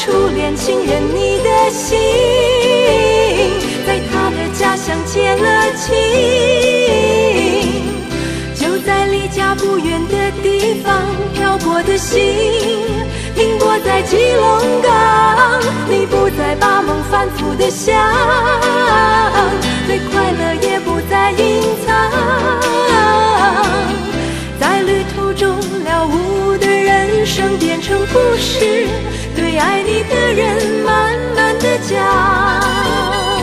初恋情人你的心，在他的家乡结了情，就在离家不远的地方漂泊的心，停泊在基隆港，你不再把梦反复的想，对快乐也不再隐藏，在旅途中了无的人生变成故事，对爱你的人慢慢的讲。